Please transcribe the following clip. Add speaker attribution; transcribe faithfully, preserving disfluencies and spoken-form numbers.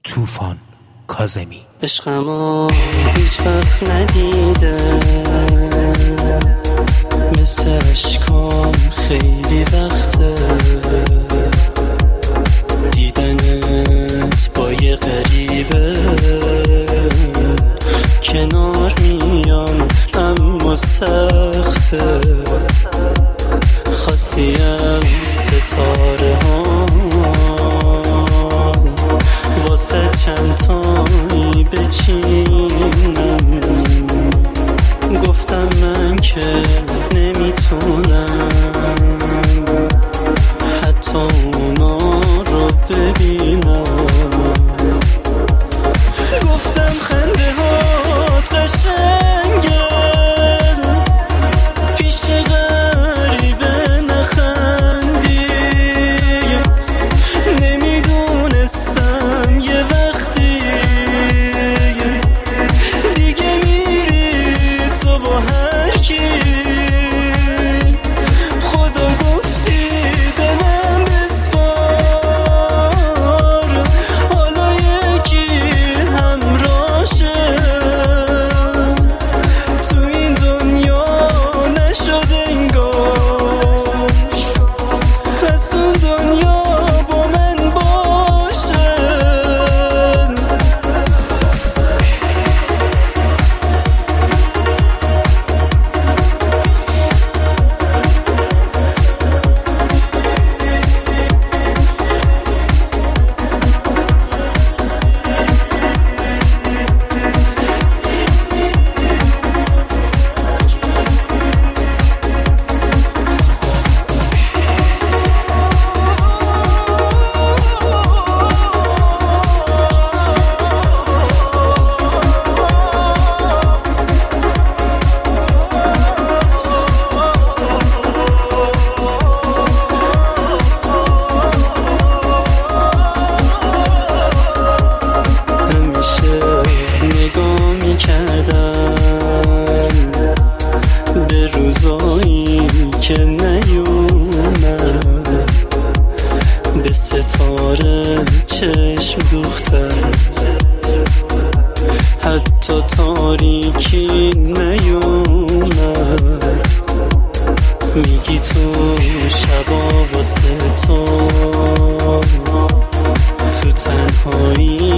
Speaker 1: طوفان کاظمی.
Speaker 2: عشقمو هیچ وقت ندیده مثل عشقام خیلی وقته دیدنت با یه غریبه کنار میام اما سخته خواستیم ستاره ها واسه چند تایی بچینم گفتم من که نمیتونم حتی اونا رو ببینم گفتم خنده هات قشنگه پیش غریبه نخندی نمیدونستم یه وقتی دیگه میری تو با هر کی خدا گفتی به من بسپار حالا یکی همراشه تو این دنیا نشد انگار پس اون دنیا با من باشه به روزایی که نیومد به ستاره چشم دوختن حتی تاریکی نیومد میگی تو شبا واسه تو تو تنهایی